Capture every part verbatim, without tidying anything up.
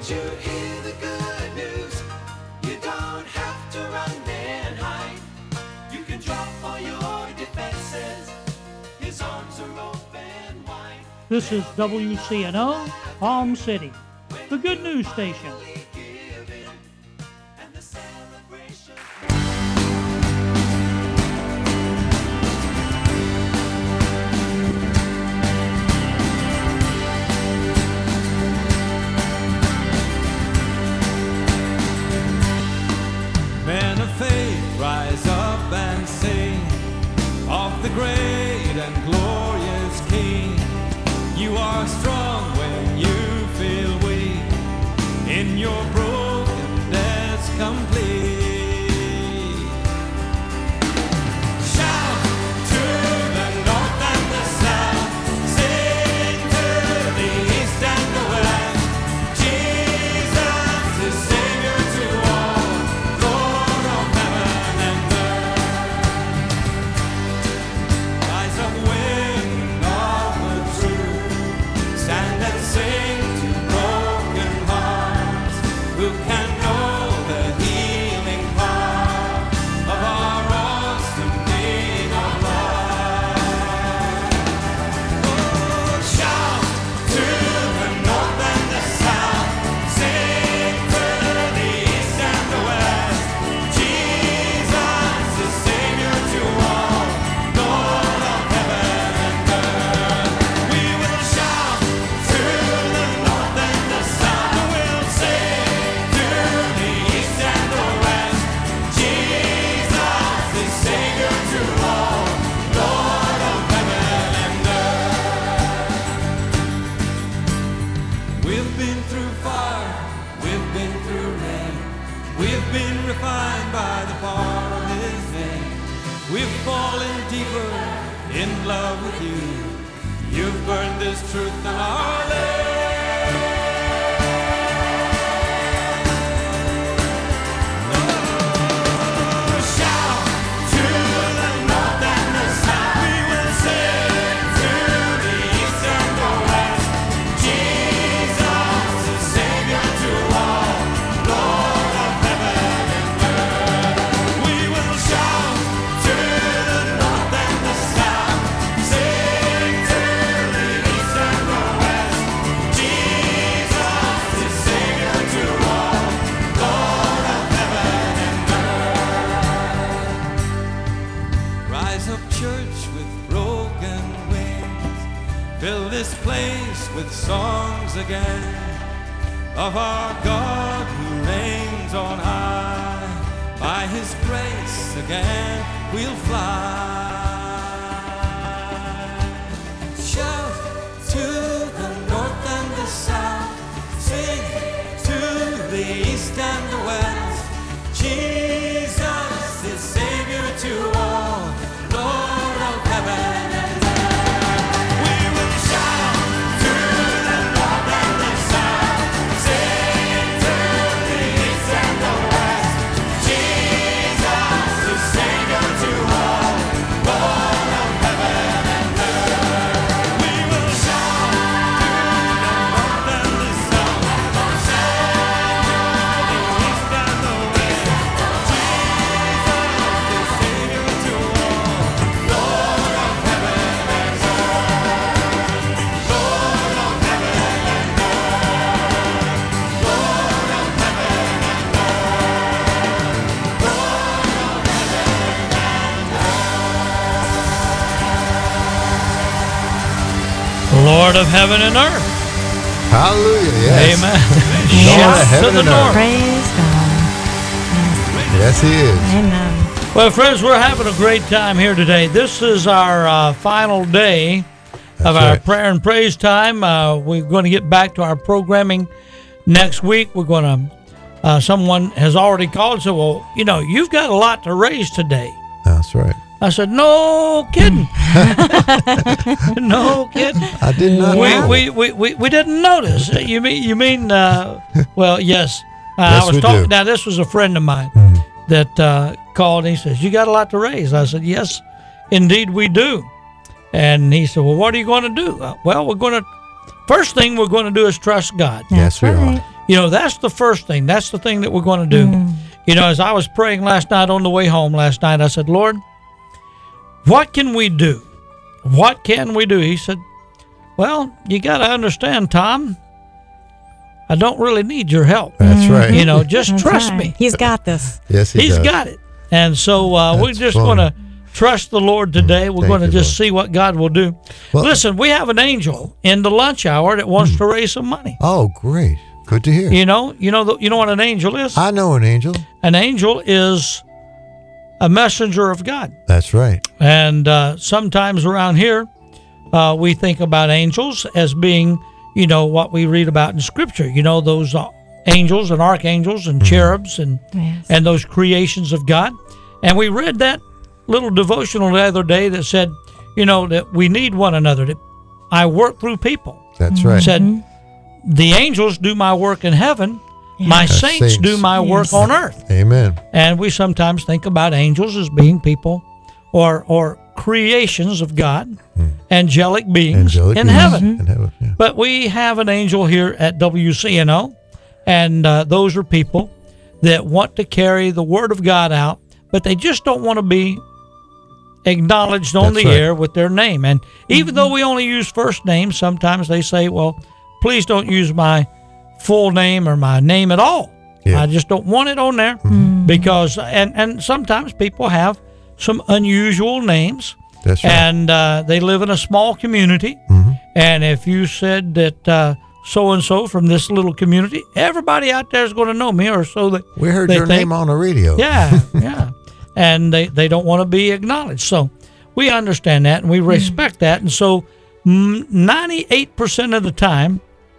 you hear the good news? You don't have to run and hide. You can drop all your defenses. His arms are open wide. This is W C N O, Palm City, the good news station. Men of faith, rise up and sing of the great and glorious King. You are strong when you feel weak, in your brokenness complete. Shout to the north and the south, sing to the east and the west. Jesus is Savior to all, Lord of heaven and earth. Rise up, wind of the truth, stand and sing to broken hearts, who can know the healing power of our awesome King of life. Oh, shout to the north and the south, sing to the east and the west. Jesus is Savior to all, Lord of heaven and earth. We will shout to the north and the south, we'll sing to the east and the west. Jesus is Savior to all, Lord of heaven and earth. We've been through fire, we've been through rain, we've been refined by the power of His name. We've fallen deeper in love with you. You've burned this truth on our lips. Shout to the north and the south. We will sing to the east and the west. Jesus is Savior to all, Lord of heaven and earth. We will shout to the north and the south, sing to the east and the west. Jesus is Savior to all, Lord of heaven and earth. Rise up, church, with broken wings. Fill this place with songs again of our God who reigns on high. By His grace again we'll fly. Shout to the north and the south, sing to the east and the west. Jesus is Savior to all, Lord of heaven and earth. We will shout to the north and the south, sing to the east and the west. Jesus is Savior to all, Lord of heaven and earth. We will shout to the north and the south, sing to the east and the west. Jesus is Savior to all, Lord of heaven and earth. Lord of heaven and earth. Lord of heaven and earth. Lord of heaven and earth. Hallelujah. Yes. Amen. Lord Shout of to heaven the and north. earth. Praise God. Yes, He is. Amen. Well, friends, we're having a great time here today. This is our uh, final day of That's our right. prayer and praise time. Uh, we're going to get back to our programming next week. We're going to, uh, someone has already called and said, well, you know, you've got a lot to raise today. That's right. I said, no kidding. No kidding. I did not know. We, we, we, we, we didn't notice. You mean, you mean, uh, well, yes. Uh, Yes, I was we talking, do. now this was a friend of mine Mhm. that uh, called and he says, you got a lot to raise. I said, yes, indeed we do. And he said, well, what are you going to do? Uh, well, we're going to, first thing we're going to do is trust God. Yes, we right. are. You know, that's the first thing. That's the thing that we're going to do. Mm. You know, as I was praying last night on the way home last night, I said, Lord, what can we do? What can we do? He said, well, you got to understand, Tom, I don't really need your help. That's right. You know, just That's trust right. me. He's got this. Yes, he He's does. got it. And so uh, we're That's just fun. going to trust the Lord today. We're Thank going to you, just Lord. see what God will do. Well- Listen, we have an angel in the lunch hour that wants to raise some money. Oh, great. Good to hear. You know, you know, the, you know what an angel is? I know an angel. An angel is a messenger of God. That's right. And uh, sometimes around here, uh, we think about angels as being, you know, what we read about in Scripture. You know, those uh, angels and archangels and cherubs and Yes. and those creations of God. And we read that little devotional the other day that said, you know, that we need one another. That I work through people. That's right. Said, the angels do my work in heaven. My As saints, saints. do my work Yes. on earth. Amen. And we sometimes think about angels as being people or or creations of God, angelic beings Angelic in beings heaven. In heaven, yeah. But we have an angel here at W C N O, and uh, those are people that want to carry the Word of God out, but they just don't want to be acknowledged on That's the right. air with their name. And even though we only use first names, sometimes they say, well, please don't use my full name or my name at all. Yeah. I just don't want it on there because, and, and sometimes people have some unusual names. That's right. And uh, they live in a small community. And if you said that uh, so-and-so from this little community, everybody out there is going to know me, or so they we heard they your think. name on the radio. Yeah, yeah. And they, they don't want to be acknowledged. So we understand that and we respect that. And so mm, ninety-eight percent of the time,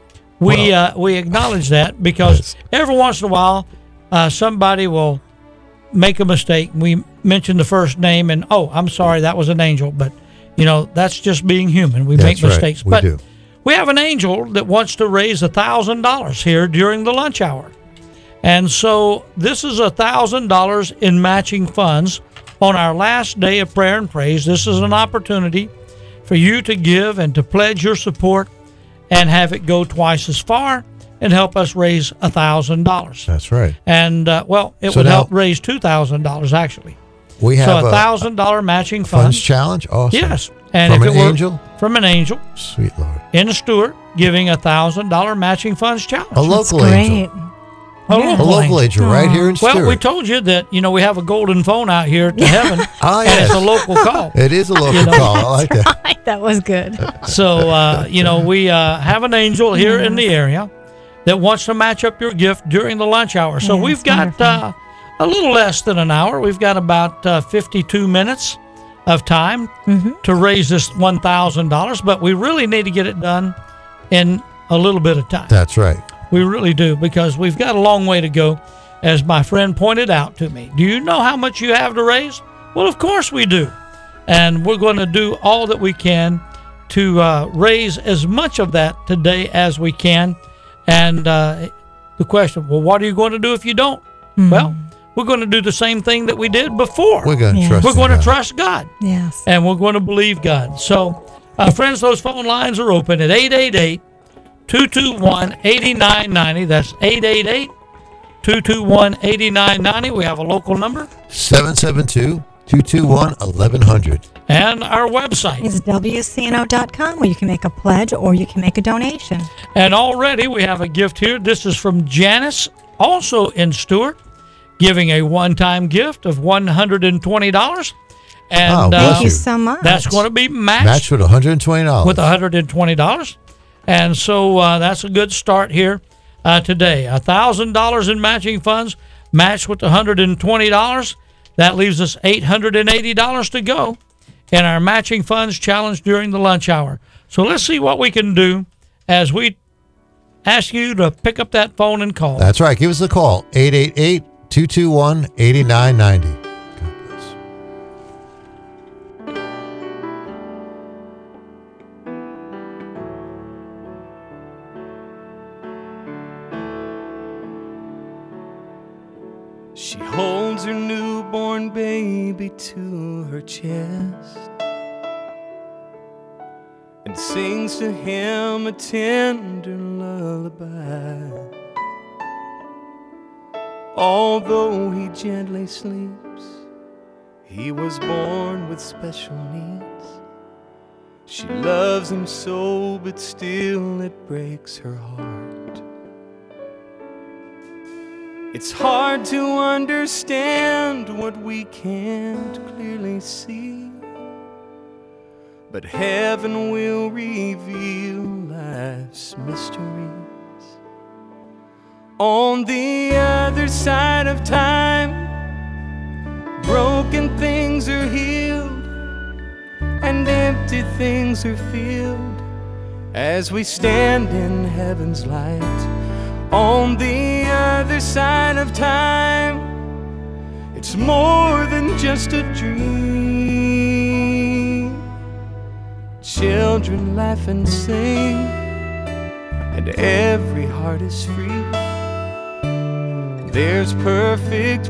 we Well- uh, we acknowledge that because Yes. every once in a while, uh, somebody will make a mistake. We mention the first name and, oh, I'm sorry, that was an angel. But, you know, that's just being human. We That's make right. mistakes. We but do. we have an angel that wants to raise a thousand dollars here during the lunch hour. And so this is a thousand dollars in matching funds on our last day of prayer and praise. This is an opportunity for you to give and to pledge your support and have it go twice as far and help us raise a thousand dollars. That's right. And uh, well, it So would now- help raise two thousand dollars actually. We have So a a thousand dollar matching funds funds. challenge. Awesome. Yes, and From if an it were angel? from an angel Sweet Lord. in Stewart, giving a thousand dollar matching funds challenge. A That's local great. angel. A A local local angel. angel right here in Well, Stewart. we told you that, you know, we have a golden phone out here to heaven, Ah, and it's yes. a local call. It is a local know. call. I like that. That was good. So, uh, you know, we uh, have an angel here in the area that wants to match up your gift during the lunch hour. So Yeah, we've it's got uh, a little less than an hour. We've got about uh, fifty-two minutes of time to raise this one thousand dollars, but we really need to get it done in a little bit of time. That's right. We really do, because we've got a long way to go, as my friend pointed out to me. Do you know how much you have to raise? Well, of course we do. And we're going to do all that we can to uh, raise as much of that today as we can. And uh, the question, well, what are you going to do if you don't? Well, we're going to do the same thing that we did before. We're going to Yeah. trust We're in going to God. trust God. Yes. And we're going to believe God. So, uh, friends, those phone lines are open at eight eight eight, two two one, eight nine nine zero. That's eight eight eight, two two one, eight nine nine zero. We have a local number seven seven two, two two one, eleven hundred. and our website. It's W C N O dot com where you can make a pledge or you can make a donation. And already we have a gift here. This is from Janice, also in Stewart, giving a one-time gift of one hundred twenty dollars. And Oh, uh, bless Thank you so much. that's going to be matched, Match with one hundred twenty dollars. with one hundred twenty dollars. And so uh, that's a good start here uh, today. one thousand dollars in matching funds matched with one hundred twenty dollars. That leaves us eight hundred eighty dollars to go in our matching funds challenge during the lunch hour. So let's see what we can do as we ask you to pick up that phone and call. That's right. Give us a call. eight eight eight, two two one, eight nine nine zero. God bless. She holds her newborn baby to her chest and sings to him a tender lullaby. Although he gently sleeps, he was born with special needs. She loves him so, but still it breaks her heart. It's hard to understand what we can't clearly see, but heaven will reveal life's mysteries. On the other side of time, broken things are healed and empty things are filled as we stand in heaven's light. On the other side of time, it's more than just a dream. Children laugh and sing, and every heart is free. There's perfect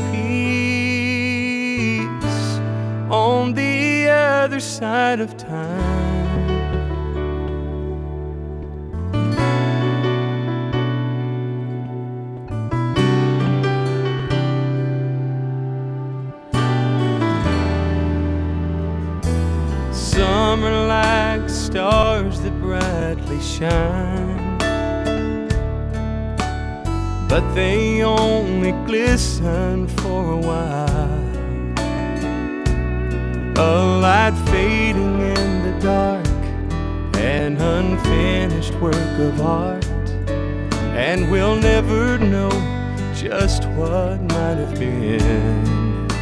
peace on the other side of time. Some are like stars that brightly shine, but they only glisten for a while. A light fading in the dark, an unfinished work of art, and we'll never know just what might have been.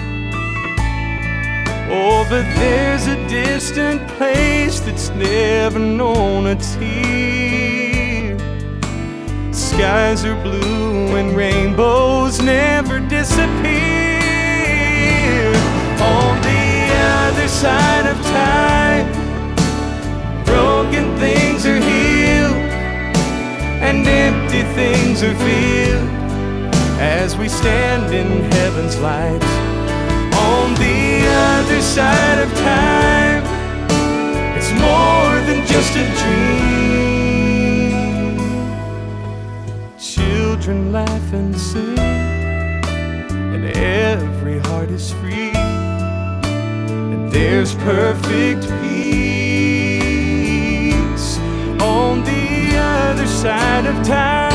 Oh, but there's a distant place that's never known a tear. Skies are blue and rainbows never disappear. On the other side of time, broken things are healed and empty things are filled as we stand in heaven's light. On the other side of time, it's more than just a dream. Children laugh and sing, and every heart is free, and there's perfect peace on the other side of time.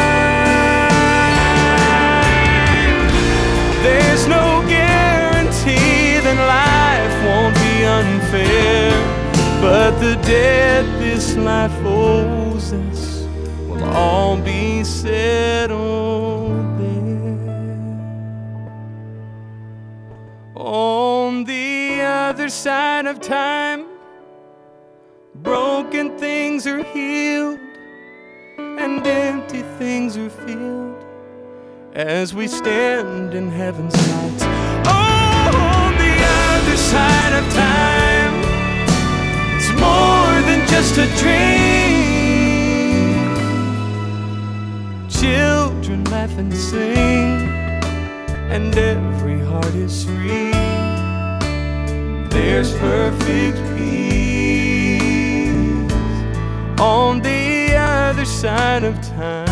There's no guarantee that life won't be unfair, but the debt this life owes us will all be settled there. On the other side of time, broken things are healed and empty things are filled as we stand in heaven's light. Oh, on the other side of time, it's more than just a dream. Children laugh and sing, and every heart is free. There's perfect peace on the other side of time.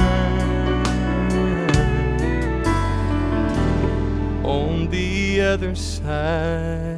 On the other side